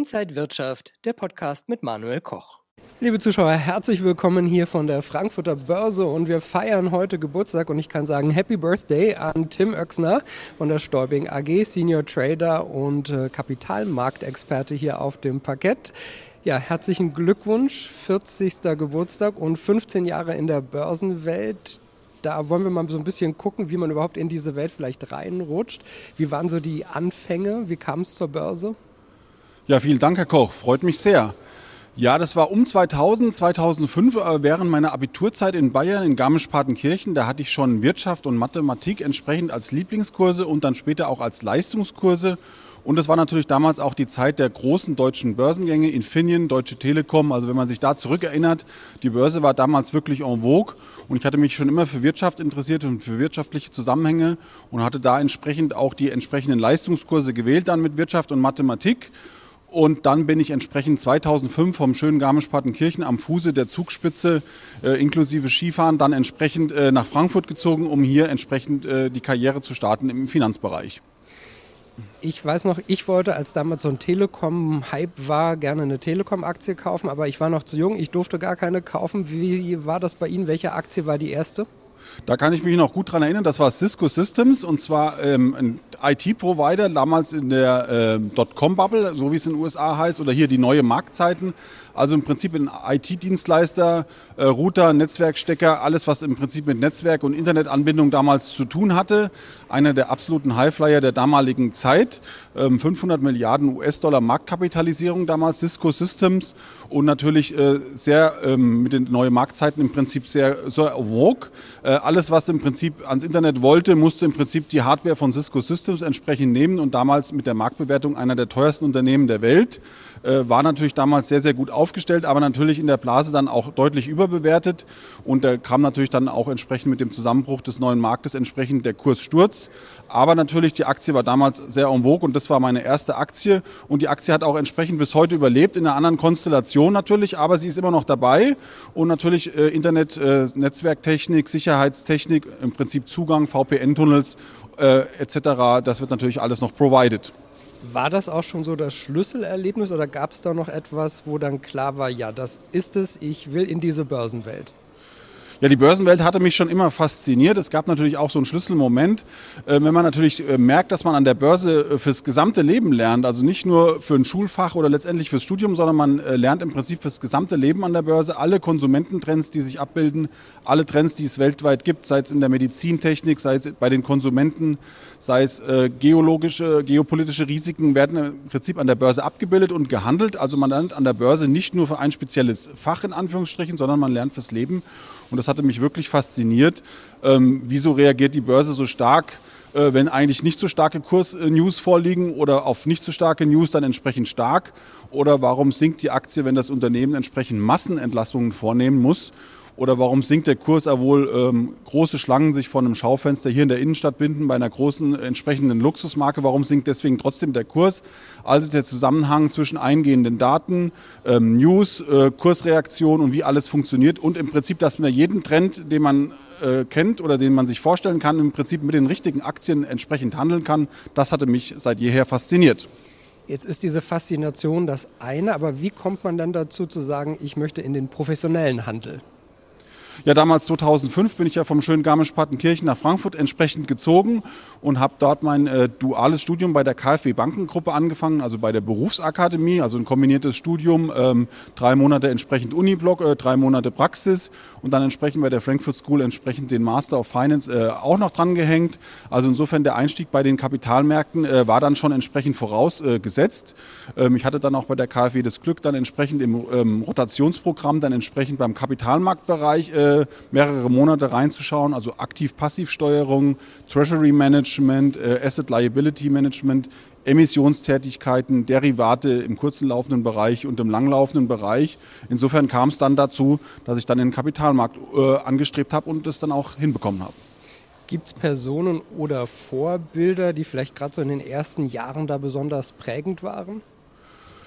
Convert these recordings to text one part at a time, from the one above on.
Inside Wirtschaft, der Podcast mit Manuel Koch. Liebe Zuschauer, herzlich willkommen hier von der Frankfurter Börse und wir feiern heute Geburtstag und ich kann sagen Happy Birthday an Tim Oechsner von der Stäubing AG, Senior Trader und Kapitalmarktexperte hier auf dem Parkett. Ja, herzlichen Glückwunsch, 40. Geburtstag und 15 Jahre in der Börsenwelt. Da wollen wir mal so ein bisschen gucken, wie man überhaupt in diese Welt vielleicht reinrutscht. Wie waren so die Anfänge? Wie kam es zur Börse? Ja, vielen Dank, Herr Koch. Freut mich sehr. Ja, das war um 2005, während meiner Abiturzeit in Bayern, in Garmisch-Partenkirchen. Da hatte ich schon Wirtschaft und Mathematik entsprechend als Lieblingskurse und dann später auch als Leistungskurse. Und das war natürlich damals auch die Zeit der großen deutschen Börsengänge, Infineon, Deutsche Telekom. Also wenn man sich da zurückerinnert, die Börse war damals wirklich en vogue. Und ich hatte mich schon immer für Wirtschaft interessiert und für wirtschaftliche Zusammenhänge und hatte da entsprechend auch die entsprechenden Leistungskurse gewählt, dann mit Wirtschaft und Mathematik. Und dann bin ich entsprechend 2005 vom schönen Garmisch-Partenkirchen am Fuße der Zugspitze inklusive Skifahren dann entsprechend nach Frankfurt gezogen, um hier entsprechend die Karriere zu starten im Finanzbereich. Ich weiß noch, ich wollte, als damals so ein Telekom-Hype war, gerne eine Telekom-Aktie kaufen, aber ich war noch zu jung, ich durfte gar keine kaufen. Wie war das bei Ihnen? Welche Aktie war die erste? Da kann ich mich noch gut dran erinnern, das war Cisco Systems und zwar ein IT-Provider, damals in der Dotcom-Bubble, so wie es in den USA heißt, oder hier die neue Marktzeiten. Also im Prinzip ein IT-Dienstleister, Router, Netzwerkstecker, alles was im Prinzip mit Netzwerk und Internetanbindung damals zu tun hatte. Einer der absoluten Highflyer der damaligen Zeit. 500 Milliarden US-Dollar Marktkapitalisierung damals, Cisco Systems und natürlich sehr mit den neuen Marktzeiten im Prinzip sehr vogue. Alles was im Prinzip ans Internet wollte, musste im Prinzip die Hardware von Cisco Systems entsprechend nehmen und damals mit der Marktbewertung einer der teuersten Unternehmen der Welt. War natürlich damals sehr, sehr gut aufgestellt, aber natürlich in der Blase dann auch deutlich überbewertet. Und da kam natürlich dann auch entsprechend mit dem Zusammenbruch des neuen Marktes entsprechend der Kurssturz. Aber natürlich, die Aktie war damals sehr en vogue und das war meine erste Aktie. Und die Aktie hat auch entsprechend bis heute überlebt, in einer anderen Konstellation natürlich, aber sie ist immer noch dabei. Und natürlich Internet, Netzwerktechnik, Sicherheitstechnik, im Prinzip Zugang, VPN-Tunnels etc., das wird natürlich alles noch provided. War das auch schon so das Schlüsselerlebnis oder gab es da noch etwas, wo dann klar war, ja, das ist es, ich will in diese Börsenwelt? Ja, die Börsenwelt hatte mich schon immer fasziniert. Es gab natürlich auch so einen Schlüsselmoment, wenn man natürlich merkt, dass man an der Börse fürs gesamte Leben lernt. Also nicht nur für ein Schulfach oder letztendlich fürs Studium, sondern man lernt im Prinzip fürs gesamte Leben an der Börse. Alle Konsumententrends, die sich abbilden, alle Trends, die es weltweit gibt, sei es in der Medizintechnik, sei es bei den Konsumenten, sei es geopolitische Risiken, werden im Prinzip an der Börse abgebildet und gehandelt. Also man lernt an der Börse nicht nur für ein spezielles Fach in Anführungsstrichen, sondern man lernt fürs Leben. Und das hatte mich wirklich fasziniert. Wieso reagiert die Börse so stark, wenn eigentlich nicht so starke Kursnews vorliegen oder auf nicht so starke News dann entsprechend stark? Oder warum sinkt die Aktie, wenn das Unternehmen entsprechend Massenentlassungen vornehmen muss? Oder warum sinkt der Kurs, obwohl große Schlangen sich vor einem Schaufenster hier in der Innenstadt binden, bei einer großen entsprechenden Luxusmarke? Warum sinkt deswegen trotzdem der Kurs? Also der Zusammenhang zwischen eingehenden Daten, News, Kursreaktion und wie alles funktioniert. Und im Prinzip, dass man jeden Trend, den man kennt oder den man sich vorstellen kann, im Prinzip mit den richtigen Aktien entsprechend handeln kann, das hatte mich seit jeher fasziniert. Jetzt ist diese Faszination das eine, aber wie kommt man dann dazu zu sagen, ich möchte in den professionellen Handel? Ja, damals 2005 bin ich ja vom schönen Garmisch-Partenkirchen nach Frankfurt entsprechend gezogen und habe dort mein duales Studium bei der KfW Bankengruppe angefangen, also bei der Berufsakademie, also ein kombiniertes Studium, 3 Monate entsprechend Uniblock, 3 Monate Praxis und dann entsprechend bei der Frankfurt School entsprechend den Master of Finance auch noch dran gehängt. Also insofern der Einstieg bei den Kapitalmärkten war dann schon entsprechend vorausgesetzt. Ich hatte dann auch bei der KfW das Glück, dann entsprechend im Rotationsprogramm, dann entsprechend beim Kapitalmarktbereich mehrere Monate reinzuschauen, also Aktiv-Passiv-Steuerung, Treasury Management, Asset Liability Management, Emissionstätigkeiten, Derivate im kurzen laufenden Bereich und im langlaufenden Bereich. Insofern kam es dann dazu, dass ich dann den Kapitalmarkt angestrebt habe und das dann auch hinbekommen habe. Gibt es Personen oder Vorbilder, die vielleicht gerade so in den ersten Jahren da besonders prägend waren?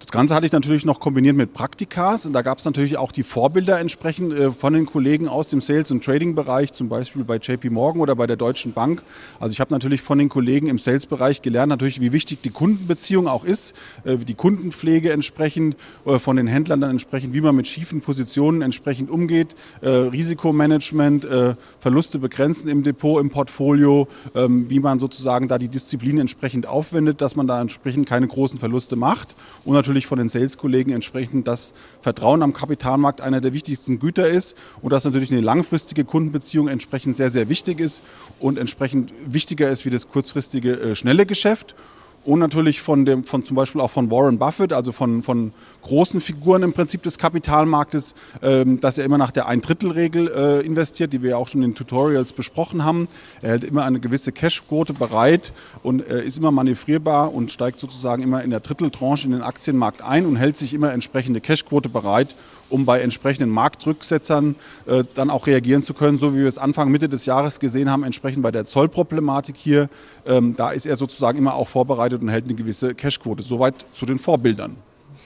Das Ganze hatte ich natürlich noch kombiniert mit Praktikas und da gab es natürlich auch die Vorbilder entsprechend von den Kollegen aus dem Sales- und Trading-Bereich, zum Beispiel bei JP Morgan oder bei der Deutschen Bank. Also ich habe natürlich von den Kollegen im Sales-Bereich gelernt, natürlich wie wichtig die Kundenbeziehung auch ist, die Kundenpflege entsprechend, von den Händlern dann entsprechend, wie man mit schiefen Positionen entsprechend umgeht, Risikomanagement, Verluste begrenzen im Depot, im Portfolio, wie man sozusagen da die Disziplin entsprechend aufwendet, dass man da entsprechend keine großen Verluste macht und natürlich von den Sales-Kollegen entsprechend, dass Vertrauen am Kapitalmarkt einer der wichtigsten Güter ist und dass natürlich eine langfristige Kundenbeziehung entsprechend sehr, sehr wichtig ist und entsprechend wichtiger ist wie das kurzfristige, schnelle Geschäft. Und natürlich von zum Beispiel auch von Warren Buffett, also von großen Figuren im Prinzip des Kapitalmarktes, dass er immer nach der Ein-Drittel-Regel investiert, die wir ja auch schon in den Tutorials besprochen haben. Er hält immer eine gewisse Cashquote bereit und ist immer manövrierbar und steigt sozusagen immer in der Dritteltranche in den Aktienmarkt ein und hält sich immer entsprechende Cashquote bereit, um bei entsprechenden Marktrücksetzern dann auch reagieren zu können, so wie wir es Anfang, Mitte des Jahres gesehen haben, entsprechend bei der Zollproblematik hier. Da ist er sozusagen immer auch vorbereitet und hält eine gewisse Cashquote. Soweit zu den Vorbildern.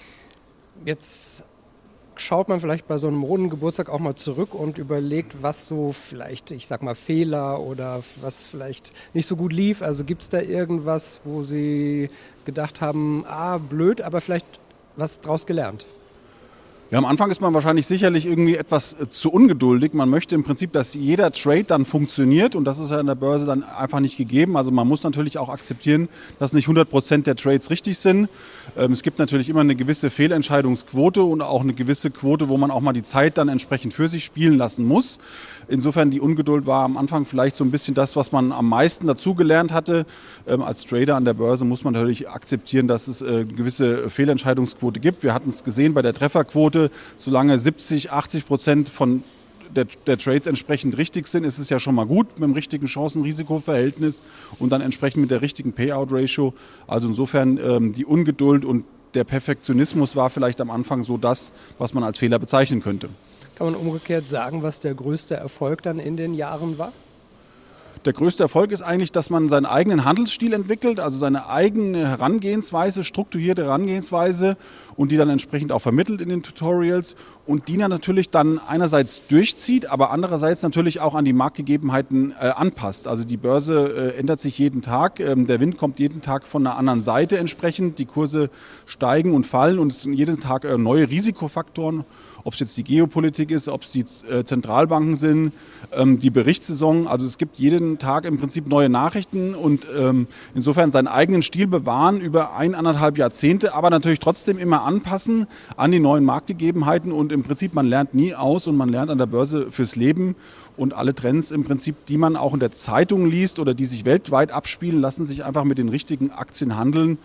Jetzt schaut man vielleicht bei so einem runden Geburtstag auch mal zurück und überlegt, was so vielleicht, ich sag mal, Fehler oder was vielleicht nicht so gut lief. Also gibt es da irgendwas, wo Sie gedacht haben, blöd, aber vielleicht was draus gelernt? Ja, am Anfang ist man wahrscheinlich sicherlich irgendwie etwas zu ungeduldig. Man möchte im Prinzip, dass jeder Trade dann funktioniert und das ist ja in der Börse dann einfach nicht gegeben. Also man muss natürlich auch akzeptieren, dass nicht 100% der Trades richtig sind. Es gibt natürlich immer eine gewisse Fehlentscheidungsquote und auch eine gewisse Quote, wo man auch mal die Zeit dann entsprechend für sich spielen lassen muss. Insofern die Ungeduld war am Anfang vielleicht so ein bisschen das, was man am meisten dazugelernt hatte. Als Trader an der Börse muss man natürlich akzeptieren, dass es eine gewisse Fehlentscheidungsquote gibt. Wir hatten es gesehen bei der Trefferquote, solange 70-80% von der Trades entsprechend richtig sind, ist es ja schon mal gut mit dem richtigen Chancen-Risiko-Verhältnis und dann entsprechend mit der richtigen Payout-Ratio. Also insofern die Ungeduld und der Perfektionismus war vielleicht am Anfang so das, was man als Fehler bezeichnen könnte. Kann man umgekehrt sagen, was der größte Erfolg dann in den Jahren war? Der größte Erfolg ist eigentlich, dass man seinen eigenen Handelsstil entwickelt, also seine eigene Herangehensweise, strukturierte Herangehensweise und die dann entsprechend auch vermittelt in den Tutorials und die dann natürlich dann einerseits durchzieht, aber andererseits natürlich auch an die Marktgegebenheiten anpasst. Also die Börse ändert sich jeden Tag, der Wind kommt jeden Tag von einer anderen Seite entsprechend, die Kurse steigen und fallen und es sind jeden Tag neue Risikofaktoren. Ob es jetzt die Geopolitik ist, ob es die Zentralbanken sind, die Berichtssaison. Also es gibt jeden Tag im Prinzip neue Nachrichten und insofern seinen eigenen Stil bewahren über 1,5 Jahrzehnte, aber natürlich trotzdem immer anpassen an die neuen Marktgegebenheiten und im Prinzip man lernt nie aus und man lernt an der Börse fürs Leben und alle Trends im Prinzip, die man auch in der Zeitung liest oder die sich weltweit abspielen, lassen sich einfach mit den richtigen Aktien handeln.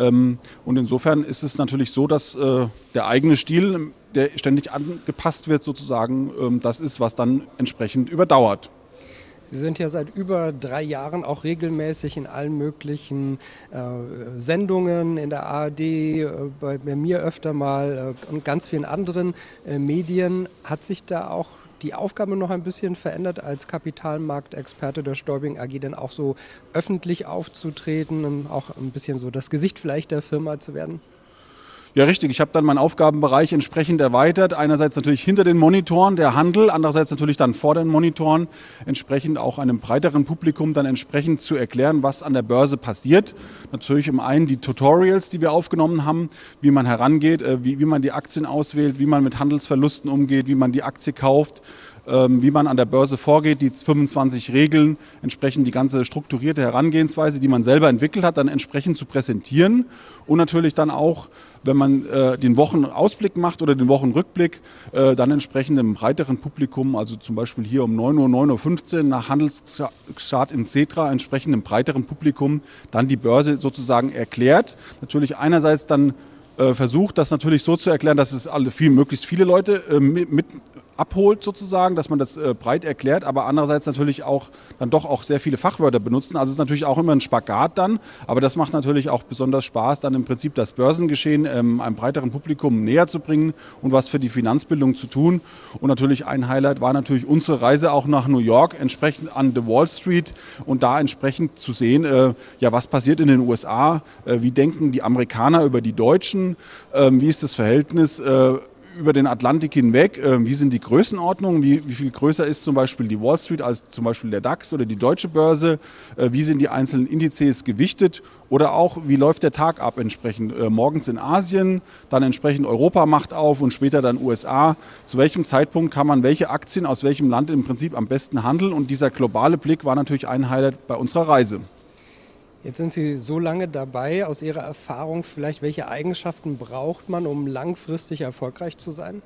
Und insofern ist es natürlich so, dass der eigene Stil, der ständig angepasst wird sozusagen, das ist, was dann entsprechend überdauert. Sie sind ja seit über 3 Jahren auch regelmäßig in allen möglichen Sendungen, in der ARD, bei mir öfter mal und ganz vielen anderen Medien. Hat sich da auch die Aufgabe noch ein bisschen verändert, als Kapitalmarktexperte der Stoibing AG denn auch so öffentlich aufzutreten und auch ein bisschen so das Gesicht vielleicht der Firma zu werden? Ja, richtig. Ich habe dann meinen Aufgabenbereich entsprechend erweitert. Einerseits natürlich hinter den Monitoren der Handel, andererseits natürlich dann vor den Monitoren, entsprechend auch einem breiteren Publikum dann entsprechend zu erklären, was an der Börse passiert. Natürlich im einen die Tutorials, die wir aufgenommen haben, wie man herangeht, wie man die Aktien auswählt, wie man mit Handelsverlusten umgeht, wie man die Aktie kauft, wie man an der Börse vorgeht, die 25 Regeln, entsprechend die ganze strukturierte Herangehensweise, die man selber entwickelt hat, dann entsprechend zu präsentieren und natürlich dann auch, wenn man den Wochenausblick macht oder den Wochenrückblick, dann entsprechend im breiteren Publikum, also zum Beispiel hier um 9:15 Uhr nach Handelsstart in Xetra, entsprechend im breiteren Publikum dann die Börse sozusagen erklärt. Natürlich einerseits dann versucht, das natürlich so zu erklären, dass es möglichst viele Leute mit abholt sozusagen, dass man das breit erklärt, aber andererseits natürlich auch dann doch auch sehr viele Fachwörter benutzen. Also es ist natürlich auch immer ein Spagat dann, aber das macht natürlich auch besonders Spaß, dann im Prinzip das Börsengeschehen einem breiteren Publikum näher zu bringen und was für die Finanzbildung zu tun. Und natürlich ein Highlight war natürlich unsere Reise auch nach New York, entsprechend an der Wall Street und da entsprechend zu sehen, was passiert in den USA, wie denken die Amerikaner über die Deutschen, wie ist das Verhältnis über den Atlantik hinweg, wie sind die Größenordnungen, wie viel größer ist zum Beispiel die Wall Street als zum Beispiel der DAX oder die Deutsche Börse, wie sind die einzelnen Indizes gewichtet oder auch, wie läuft der Tag ab entsprechend, morgens in Asien, dann entsprechend Europa macht auf und später dann USA. Zu welchem Zeitpunkt kann man welche Aktien aus welchem Land im Prinzip am besten handeln und dieser globale Blick war natürlich ein Highlight bei unserer Reise. Jetzt sind Sie so lange dabei, aus Ihrer Erfahrung vielleicht, welche Eigenschaften braucht man, um langfristig erfolgreich zu sein?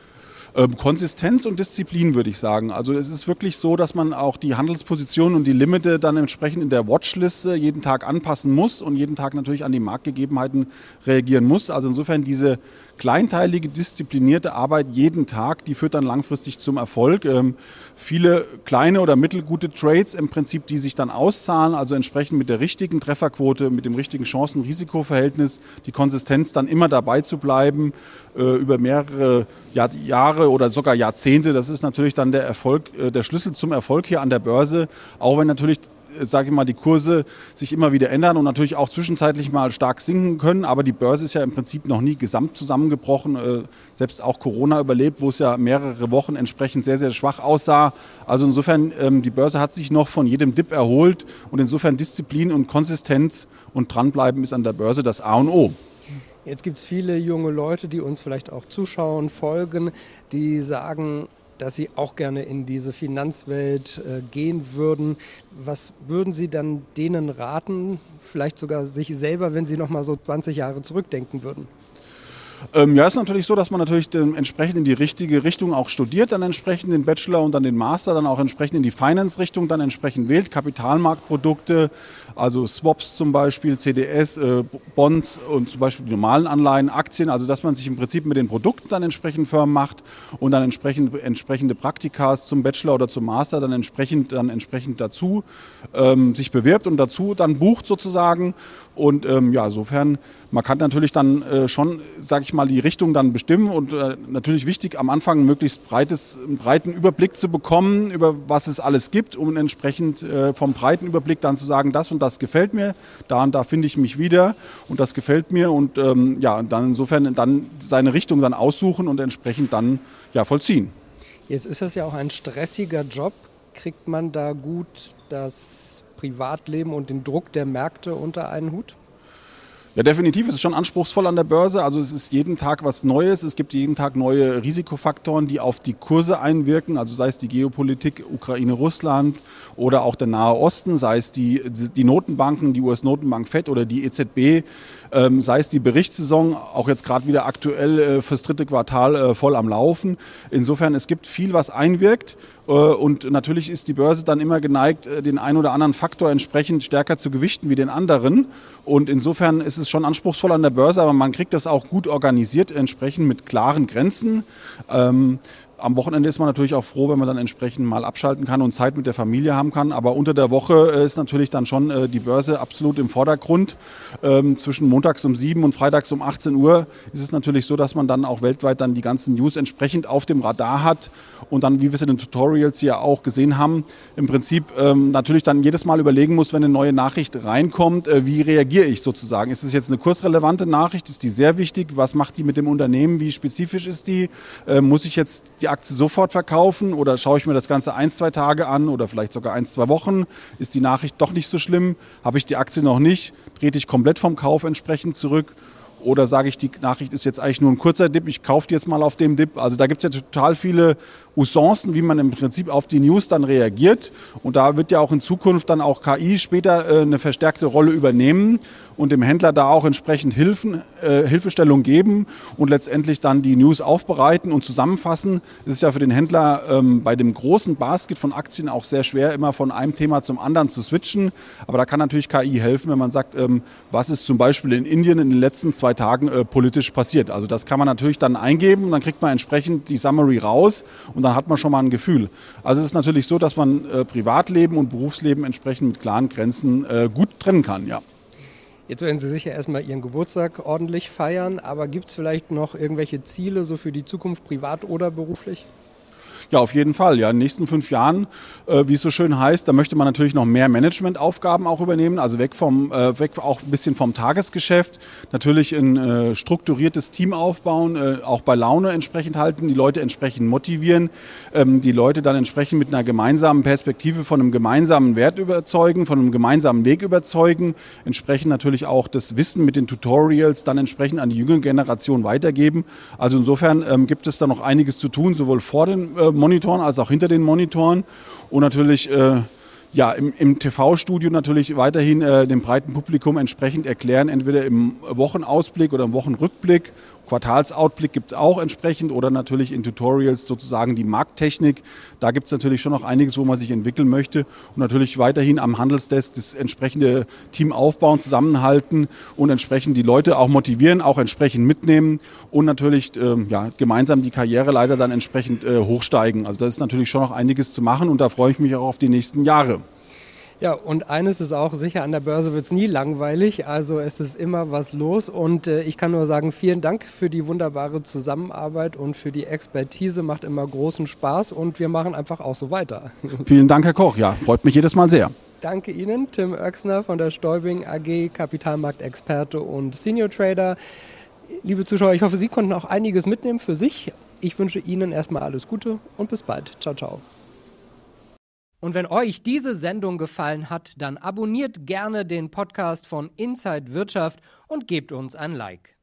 Konsistenz und Disziplin, würde ich sagen. Also es ist wirklich so, dass man auch die Handelspositionen und die Limite dann entsprechend in der Watchliste jeden Tag anpassen muss und jeden Tag natürlich an die Marktgegebenheiten reagieren muss. Also insofern diese kleinteilige, disziplinierte Arbeit jeden Tag, die führt dann langfristig zum Erfolg. Viele kleine oder mittelgute Trades im Prinzip, die sich dann auszahlen, also entsprechend mit der richtigen Trefferquote, mit dem richtigen Chancen-Risiko-Verhältnis, die Konsistenz dann immer dabei zu bleiben, über mehrere Jahre oder sogar Jahrzehnte. Das ist natürlich dann der Erfolg, der Schlüssel zum Erfolg hier an der Börse, auch wenn natürlich sage ich mal, die Kurse sich immer wieder ändern und natürlich auch zwischenzeitlich mal stark sinken können. Aber die Börse ist ja im Prinzip noch nie gesamt zusammengebrochen. Selbst auch Corona überlebt, wo es ja mehrere Wochen entsprechend sehr, sehr schwach aussah. Also insofern, die Börse hat sich noch von jedem Dip erholt. Und insofern Disziplin und Konsistenz und dranbleiben ist an der Börse das A und O. Jetzt gibt es viele junge Leute, die uns vielleicht auch zuschauen, folgen, die sagen, dass sie auch gerne in diese Finanzwelt gehen würden. Was würden Sie dann denen raten, vielleicht sogar sich selber, wenn Sie noch mal so 20 Jahre zurückdenken würden? Ja, ist natürlich so, dass man natürlich entsprechend in die richtige Richtung auch studiert, dann entsprechend den Bachelor und dann den Master, dann auch entsprechend in die Finance-Richtung dann entsprechend wählt, Kapitalmarktprodukte, also Swaps zum Beispiel, CDS, Bonds und zum Beispiel die normalen Anleihen, Aktien, also dass man sich im Prinzip mit den Produkten dann entsprechend firm macht und dann entsprechende Praktikas zum Bachelor oder zum Master dann entsprechend dazu sich bewirbt und dazu dann bucht sozusagen. Und insofern, man kann natürlich dann schon, sage ich mal, die Richtung dann bestimmen und natürlich wichtig, am Anfang einen möglichst einen breiten Überblick zu bekommen, über was es alles gibt, um entsprechend vom breiten Überblick dann zu sagen, das und das gefällt mir, da und da finde ich mich wieder und das gefällt mir und dann insofern dann seine Richtung dann aussuchen und entsprechend dann vollziehen. Jetzt ist das ja auch ein stressiger Job. Kriegt man da gut das Privatleben und den Druck der Märkte unter einen Hut? Ja, definitiv. Es ist schon anspruchsvoll an der Börse. Also es ist jeden Tag was Neues. Es gibt jeden Tag neue Risikofaktoren, die auf die Kurse einwirken. Also sei es die Geopolitik, Ukraine, Russland oder auch der Nahe Osten, sei es die Notenbanken, die US-Notenbank FED oder die EZB, sei es die Berichtssaison, auch jetzt gerade wieder aktuell fürs dritte Quartal voll am Laufen. Insofern, es gibt viel, was einwirkt. Und natürlich ist die Börse dann immer geneigt, den einen oder anderen Faktor entsprechend stärker zu gewichten wie den anderen. Und insofern ist es schon anspruchsvoll an der Börse, aber man kriegt das auch gut organisiert, entsprechend mit klaren Grenzen. Am Wochenende ist man natürlich auch froh, wenn man dann entsprechend mal abschalten kann und Zeit mit der Familie haben kann. Aber unter der Woche ist natürlich dann schon die Börse absolut im Vordergrund. Zwischen montags um 7 und freitags um 18 Uhr ist es natürlich so, dass man dann auch weltweit dann die ganzen News entsprechend auf dem Radar hat. Und dann, wie wir es in den Tutorials hier auch gesehen haben, im Prinzip natürlich dann jedes Mal überlegen muss, wenn eine neue Nachricht reinkommt, wie reagiere ich sozusagen? Ist es jetzt eine kursrelevante Nachricht? Ist die sehr wichtig? Was macht die mit dem Unternehmen? Wie spezifisch ist die? Muss ich jetzt die Aktie sofort verkaufen oder schaue ich mir das Ganze 1-2 Tage an oder vielleicht sogar 1-2 Wochen? Ist die Nachricht doch nicht so schlimm? Habe ich die Aktie noch nicht? Trete ich komplett vom Kauf entsprechend zurück? Oder sage ich, die Nachricht ist jetzt eigentlich nur ein kurzer Dip, ich kaufe die jetzt mal auf dem Dip. Also da gibt es ja total viele Usancen, wie man im Prinzip auf die News dann reagiert. Und da wird ja auch in Zukunft dann auch KI später eine verstärkte Rolle übernehmen und dem Händler da auch entsprechend Hilfestellung geben und letztendlich dann die News aufbereiten und zusammenfassen. Es ist ja für den Händler bei dem großen Basket von Aktien auch sehr schwer, immer von einem Thema zum anderen zu switchen. Aber da kann natürlich KI helfen, wenn man sagt, was ist zum Beispiel in Indien in den letzten 2 2 Tagen politisch passiert. Also das kann man natürlich dann eingeben und dann kriegt man entsprechend die Summary raus und dann hat man schon mal ein Gefühl. Also es ist natürlich so, dass man Privatleben und Berufsleben entsprechend mit klaren Grenzen gut trennen kann, ja. Jetzt werden Sie sicher erstmal Ihren Geburtstag ordentlich feiern, aber gibt es vielleicht noch irgendwelche Ziele so für die Zukunft, privat oder beruflich? Ja, auf jeden Fall. Ja, in den nächsten 5 Jahren, wie es so schön heißt, da möchte man natürlich noch mehr Managementaufgaben auch übernehmen, also weg auch ein bisschen vom Tagesgeschäft. Natürlich ein strukturiertes Team aufbauen, auch bei Laune entsprechend halten, die Leute entsprechend motivieren, die Leute dann entsprechend mit einer gemeinsamen Perspektive von einem gemeinsamen Wert überzeugen, von einem gemeinsamen Weg überzeugen, entsprechend natürlich auch das Wissen mit den Tutorials dann entsprechend an die jüngere Generation weitergeben. Also insofern gibt es da noch einiges zu tun, sowohl vor den Monitoren als auch hinter den Monitoren und natürlich im TV-Studio natürlich weiterhin dem breiten Publikum entsprechend erklären, entweder im Wochenausblick oder im Wochenrückblick. Quartalsausblick gibt es auch entsprechend oder natürlich in Tutorials sozusagen die Markttechnik. Da gibt es natürlich schon noch einiges, wo man sich entwickeln möchte und natürlich weiterhin am Handelsdesk das entsprechende Team aufbauen, zusammenhalten und entsprechend die Leute auch motivieren, auch entsprechend mitnehmen und natürlich gemeinsam die Karriereleiter dann entsprechend hochsteigen. Also das ist natürlich schon noch einiges zu machen und da freue ich mich auch auf die nächsten Jahre. Ja, und eines ist auch sicher, an der Börse wird es nie langweilig, also es ist immer was los und ich kann nur sagen, vielen Dank für die wunderbare Zusammenarbeit und für die Expertise, macht immer großen Spaß und wir machen einfach auch so weiter. Vielen Dank, Herr Koch, ja, freut mich jedes Mal sehr. Danke Ihnen, Tim Oechsner von der Stäubing AG, Kapitalmarktexperte und Senior Trader. Liebe Zuschauer, ich hoffe, Sie konnten auch einiges mitnehmen für sich. Ich wünsche Ihnen erstmal alles Gute und bis bald. Ciao, ciao. Und wenn euch diese Sendung gefallen hat, dann abonniert gerne den Podcast von Inside Wirtschaft und gebt uns ein Like.